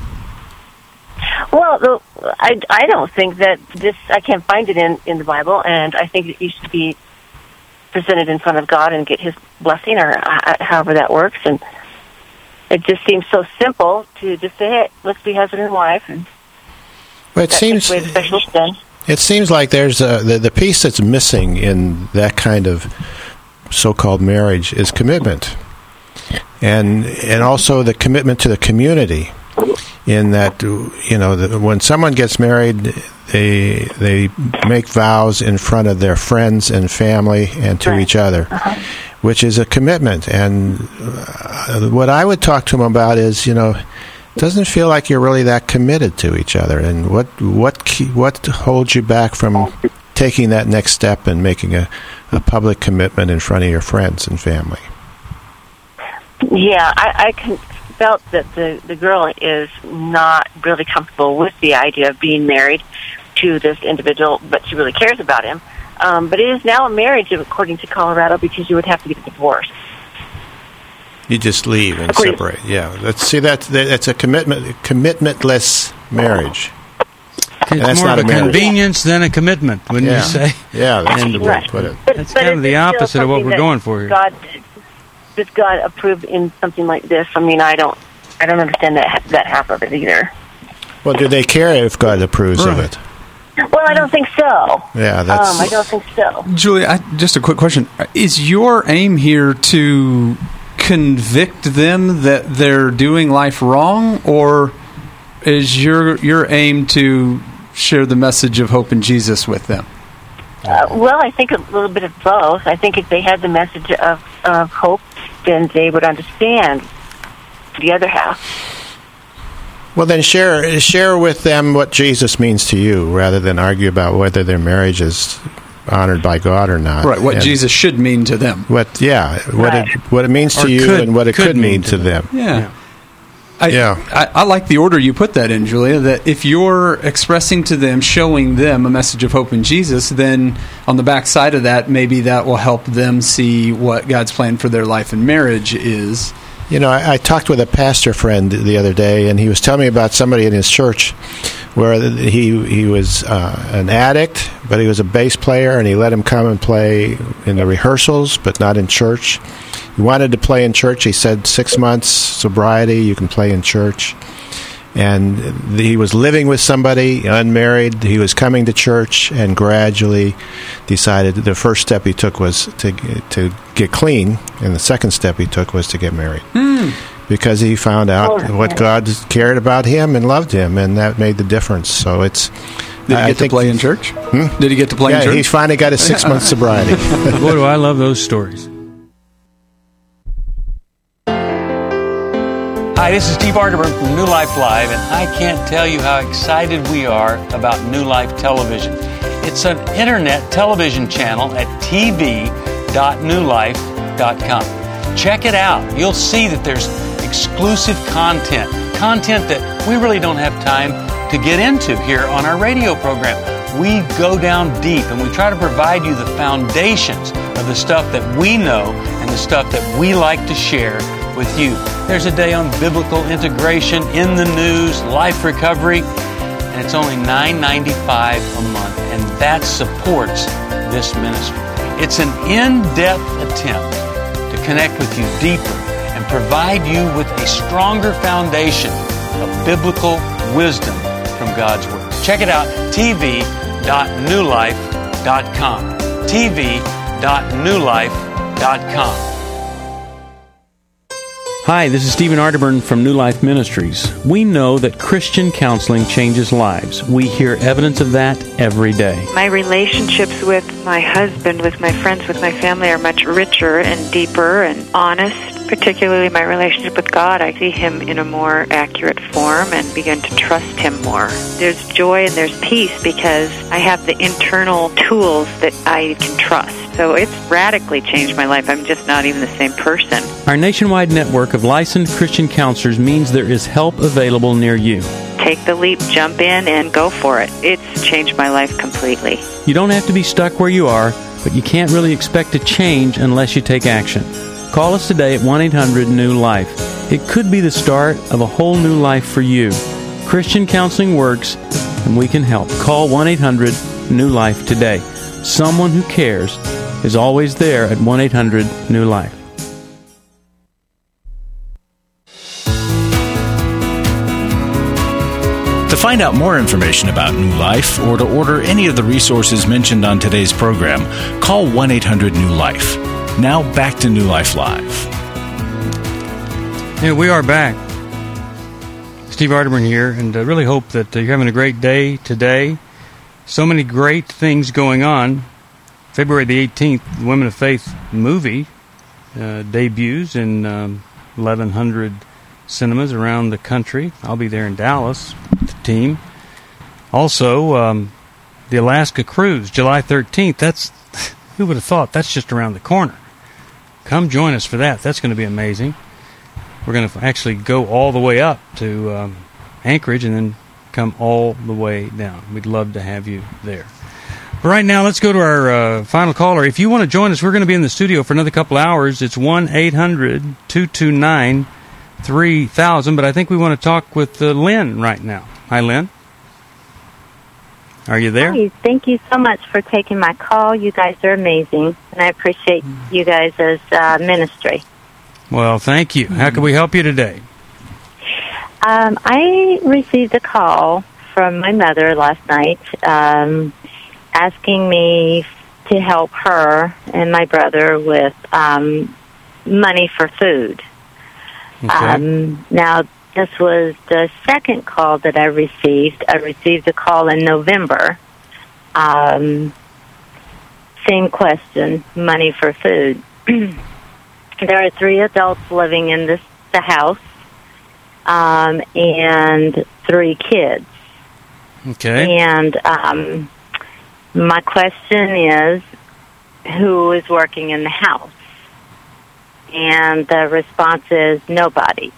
Well, the, I, I don't think that this, I can't find it in, in the Bible, and I think that you should be presented in front of God and get His blessing, or however that works. And it just seems so simple to just say, hey, let's be husband and wife. And well, it seems it seems like there's a, the the piece that's missing in that kind of so-called marriage is commitment, and and also the commitment to the community. In that, you know, the, when someone gets married, they they make vows in front of their friends and family and to right. each other, uh-huh. which is a commitment. And uh, what I would talk to them about is, you know, it doesn't feel like you're really that committed to each other. And what what key, what holds you back from taking that next step and making a, a public commitment in front of your friends and family? Yeah, I, I can. felt that the, the girl is not really comfortable with the idea of being married to this individual, but she really cares about him. Um, but it is now a marriage, according to Colorado, because you would have to get a divorce. You just leave and according separate. Yeah, let's see that that's a commitment, commitmentless marriage. It's that's more not of a, a convenience than a commitment, wouldn't yeah. you say? Yeah, that's and the way to put it. But, that's but kind of the opposite of what we're going for here. God, Does God approve in something like this? I mean, I don't, I don't understand that that half of it either. Well, do they care if God approves right. of it? Well, I don't think so. Yeah, that's. Um, I don't think so. Julie, I, just a quick question: is your aim here to convict them that they're doing life wrong, or is your your aim to share the message of hope in Jesus with them? Uh, well, I think a little bit of both. I think if they had the message of, of hope, then they would understand the other half. Well, then share share with them what Jesus means to you, rather than argue about whether their marriage is honored by God or not. Right, what and Jesus should mean to them. What, yeah, what right. it what it means or to you could, and what it could, could mean to them. them. Yeah. yeah. I, yeah. I, I like the order you put that in, Julia, that if you're expressing to them, showing them a message of hope in Jesus, then on the back side of that, maybe that will help them see what God's plan for their life and marriage is. You know, I, I talked with a pastor friend the other day, and he was telling me about somebody in his church where he he was uh, an addict, but he was a bass player, and he let him come and play in the rehearsals, but not in church. He wanted to play in church. He said six months sobriety, you can play in church. And he was living with somebody, unmarried. He was coming to church and gradually decided that the first step he took was to to get clean, and the second step he took was to get married. Mm. Because he found out what God cared about him and loved him, and that made the difference. So it's... Did he I get think, to play in church? Hmm? Did he get to play yeah, in church? he finally got his six-month sobriety. Boy, do I love those stories. Hi, this is Steve Arterburn from New Life Live, and I can't tell you how excited we are about New Life Television. It's an internet television channel at t v dot new life dot com. Check it out. You'll see that there's exclusive content, content that we really don't have time to get into here on our radio program. We go down deep and we try to provide you the foundations of the stuff that we know and the stuff that we like to share with you. There's a day on biblical integration, in the news, life recovery, and it's only nine ninety-five a month, and that supports this ministry. It's an in-depth attempt to connect with you deeper and provide you with a stronger foundation of biblical wisdom from God's Word. Check it out, t v dot new life dot com. t v dot new life dot com. Hi, this is Stephen Arterburn from New Life Ministries. We know that Christian counseling changes lives. We hear evidence of that every day. My relationships with my husband, with my friends, with my family are much richer and deeper and honest. particularly my relationship with God. I see Him in a more accurate form and begin to trust Him more. There's joy and there's peace because I have the internal tools that I can trust. So it's radically changed my life. I'm just not even the same person. Our nationwide network of licensed Christian counselors means there is help available near you. Take the leap, jump in, and go for it. It's changed my life completely. You don't have to be stuck where you are, but you can't really expect to change unless you take action. Call us today at one eight hundred new life. It could be the start of a whole new life for you. Christian counseling works, and we can help. Call one eight hundred new life today. Someone who cares is always there at one eight hundred new life. To find out more information about New Life or to order any of the resources mentioned on today's program, call one eight hundred new life. Now back to New Life Live. Yeah, we are back. Steve Arterburn here, and I really hope that you're having a great day today. So many great things going on. February the eighteenth, the Women of Faith movie uh, debuts in um, eleven hundred cinemas around the country. I'll be there in Dallas with the team. Also, um, the Alaska Cruise, July thirteenth. That's, who would have thought, that's just around the corner. Come join us for that. That's going to be amazing. We're going to actually go all the way up to um, Anchorage and then come all the way down. We'd love to have you there. But right now, let's go to our uh, final caller. If you want to join us, we're going to be in the studio for another couple hours. It's one eight hundred two two nine three thousand, but I think we want to talk with uh, Lynn right now. Hi, Lynn. Are you there? Hi, thank you so much for taking my call. You guys are amazing, and I appreciate you guys as uh, ministry. Well, thank you. How can we help you today? Um, I received a call from my mother last night um, asking me to help her and my brother with um, money for food. Okay. Um, now, this was the second call that I received. I received a call in November. Um, same question, money for food. There are three adults living in this the house, um, and three kids. Okay. And um, my question is, who is working in the house? And the response is nobody.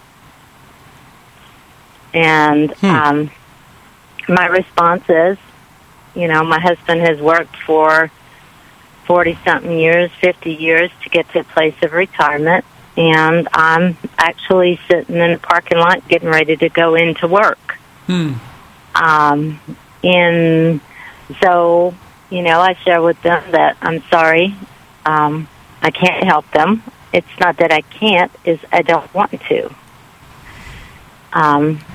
And hmm. um, my response is, you know, my husband has worked for forty-something years, fifty years to get to a place of retirement, and I'm actually sitting in the parking lot getting ready to go into work. Hmm. Um, and so, you know, I share with them that I'm sorry, um, I can't help them. It's not that I can't, is I don't want to. Um,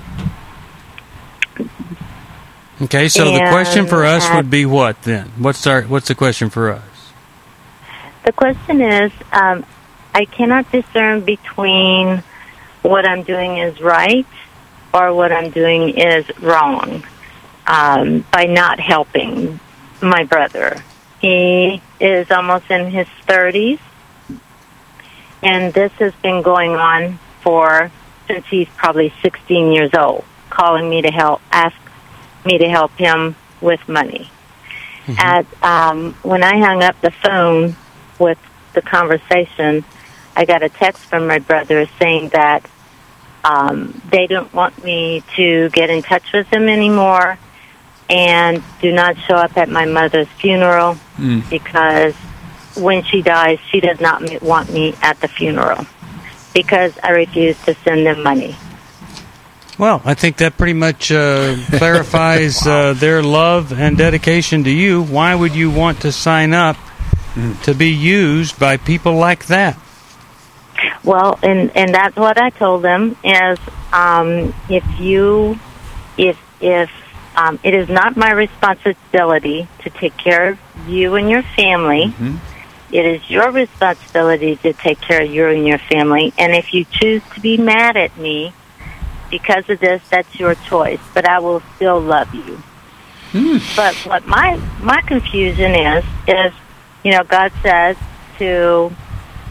okay, so the question for us would be what then? What's our What's the question for us? The question is, um, I cannot discern between what I'm doing is right or what I'm doing is wrong um, by not helping my brother. He is almost in his thirties, and this has been going on for since he's probably sixteen years old, calling me to help, ask me to help him with money. Mm-hmm. At um, when I hung up the phone with the conversation, I got a text from my brother saying that um, they don't want me to get in touch with him anymore and do not show up at my mother's funeral mm. because when she dies, she does not want me at the funeral because I refuse to send them money. Well, I think that pretty much uh, clarifies uh, their love and dedication to you. Why would you want to sign up mm. to be used by people like that? Well, and and that's what I told them is um, if you if if um, it is not my responsibility to take care of you and your family. Mm-hmm. It is your responsibility to take care of you and your family. And if you choose to be mad at me because of this, that's your choice. But I will still love you. Mm. But what my my confusion is, is, you know, God says to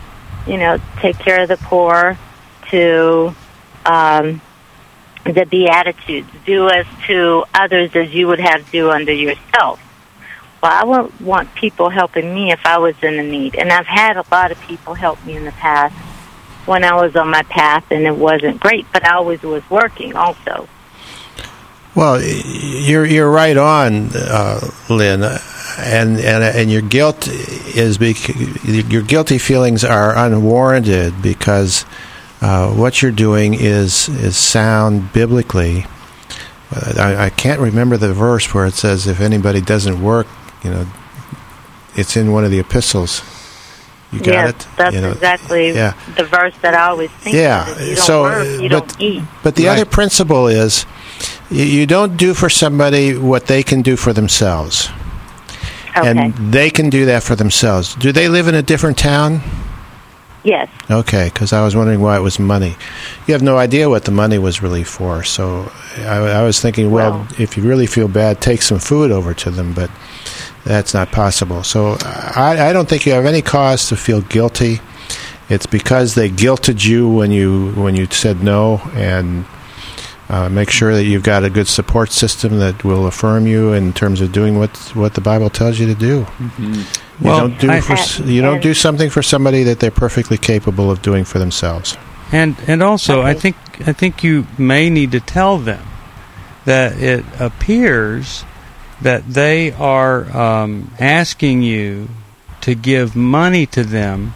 you know, take care of the poor, to um, the Beatitudes, do as to others as you would have do unto yourself. Well, I wouldn't want people helping me if I was in a need. And I've had a lot of people help me in the past when I was on my path, and it wasn't great, but I always was working also. Well, you're you're right on, uh, Lynn, and and and your guilt is bec- your guilty feelings are unwarranted because uh, what you're doing is is sound biblically. I, I can't remember the verse where it says if anybody doesn't work, you know, it's in one of the epistles. You got yes, it? that's you know, exactly yeah. the verse that I always think yeah. of. If you don't so, work, you but, don't eat. But the right. other principle is you, you don't do for somebody what they can do for themselves. Okay. And they can do that for themselves. Do they live in a different town? Yes. Okay, because I was wondering why it was money. You have no idea what the money was really for. So I, I was thinking, well, well, if you really feel bad, take some food over to them, but that's not possible. So I, I don't think you have any cause to feel guilty. It's because they guilted you when you when you said no, and uh, make sure that you've got a good support system that will affirm you in terms of doing what what the Bible tells you to do. Mm-hmm. You well, don't do I, for, I, you don't do something for somebody that they're perfectly capable of doing for themselves. And and also, okay. I think I think you may need to tell them that it appears that they are um, asking you to give money to them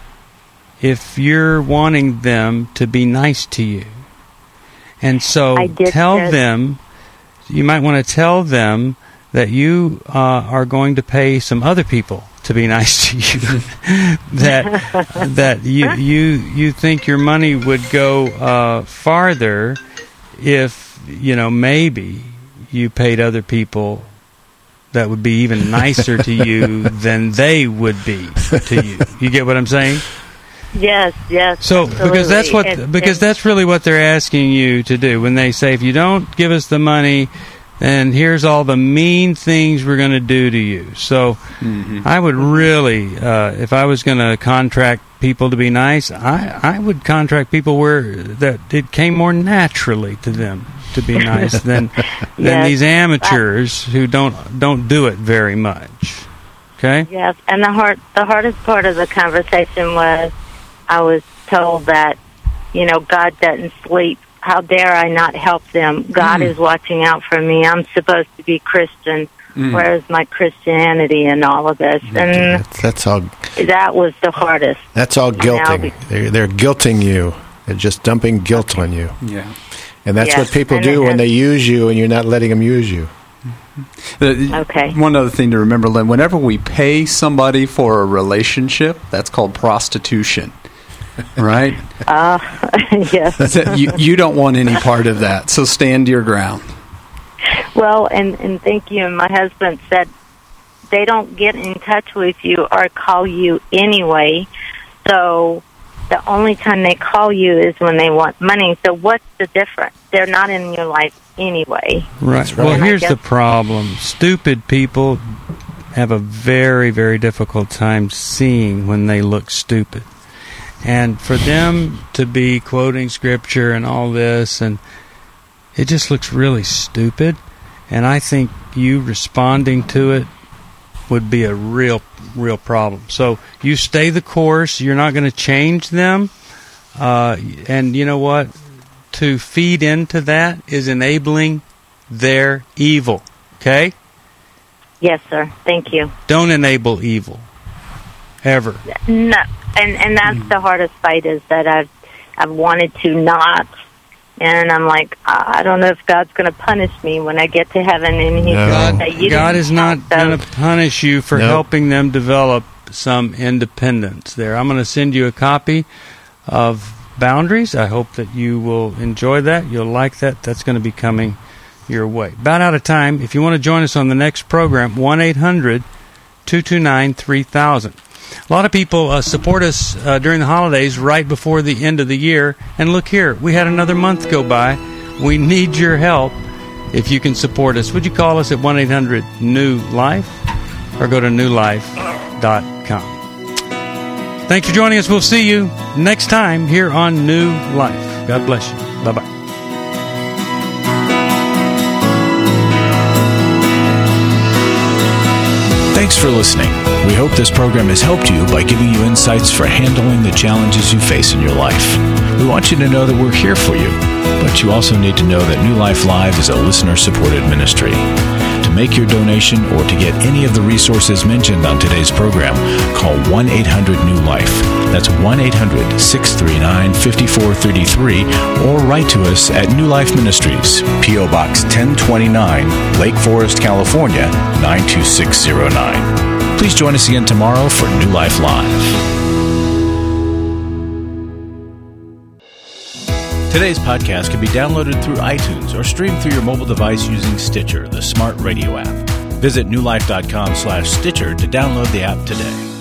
if you're wanting them to be nice to you. And so tell just... them, you might want to tell them that you uh, are going to pay some other people to be nice to you. that that you you you think your money would go uh, farther if, you know, maybe you paid other people that would be even nicer to you than they would be to you. You get what I'm saying? Yes, yes. So absolutely. because that's what and, because and, that's really what they're asking you to do when they say, if you don't give us the money, then here's all the mean things we're going to do to you. So mm-hmm. I would really, uh, if I was going to contract people to be nice, I, I would contract people where that it came more naturally to them to be nice than than yes, these amateurs who don't don't do it very much. Okay? Yes, and the hard the hardest part of the conversation was I was told that, you know, God doesn't sleep. How dare I not help them? God mm. is watching out for me. I'm supposed to be Christian. Mm. Where's my Christianity in all of this? And that's, that's all. That was the hardest. That's all guilting. Be, they're, they're guilting you. They're just dumping guilt on you. Yeah. And that's yes. what people and do when they use you and you're not letting them use you. Okay. One other thing to remember, Lynn, whenever we pay somebody for a relationship, that's called prostitution. Right? Uh, yes. you, you don't want any part of that, so stand your ground. Well, and, and thank you. My husband said they don't get in touch with you or call you anyway, so the only time they call you is when they want money. So what's the difference? They're not in your life anyway. Right. Well, and here's the problem. Stupid people have a very, very difficult time seeing when they look stupid. And for them to be quoting scripture and all this, and it just looks really stupid. And I think you responding to it would be a real, real problem. So you stay the course. You're not going to change them. Uh, and you know what? To feed into that is enabling their evil. Okay? Yes, sir. Thank you. Don't enable evil. Ever. No. And and that's mm. the hardest fight, is that I've I've wanted to not, and I'm like, I don't know if God's going to punish me when I get to heaven, and He's no. going to say, you God is not going to punish you for no. helping them develop some independence there. I'm going to send you a copy of Boundaries. I hope that you will enjoy that. You'll like that. That's going to be coming your way. About out of time. If you want to join us on the next program, one eight hundred two two nine three thousand. A lot of people uh, support us uh, during the holidays right before the end of the year. And look here, we had another month go by. We need your help if you can support us. Would you call us at one eight hundred new life or go to new life dot com? Thanks for joining us. We'll see you next time here on New Life. God bless you. Bye-bye. Thanks for listening. We hope this program has helped you by giving you insights for handling the challenges you face in your life. We want you to know that we're here for you, but you also need to know that New Life Live is a listener-supported ministry. To make your donation or to get any of the resources mentioned on today's program, call one eight hundred new life. That's one eight hundred, six three nine, five four three three, or write to us at New Life Ministries, P O Box ten twenty-nine, Lake Forest, California, nine two six zero nine. Please join us again tomorrow for New Life Live. Today's podcast can be downloaded through iTunes or streamed through your mobile device using Stitcher, the smart radio app. Visit newlife.com slash Stitcher to download the app today.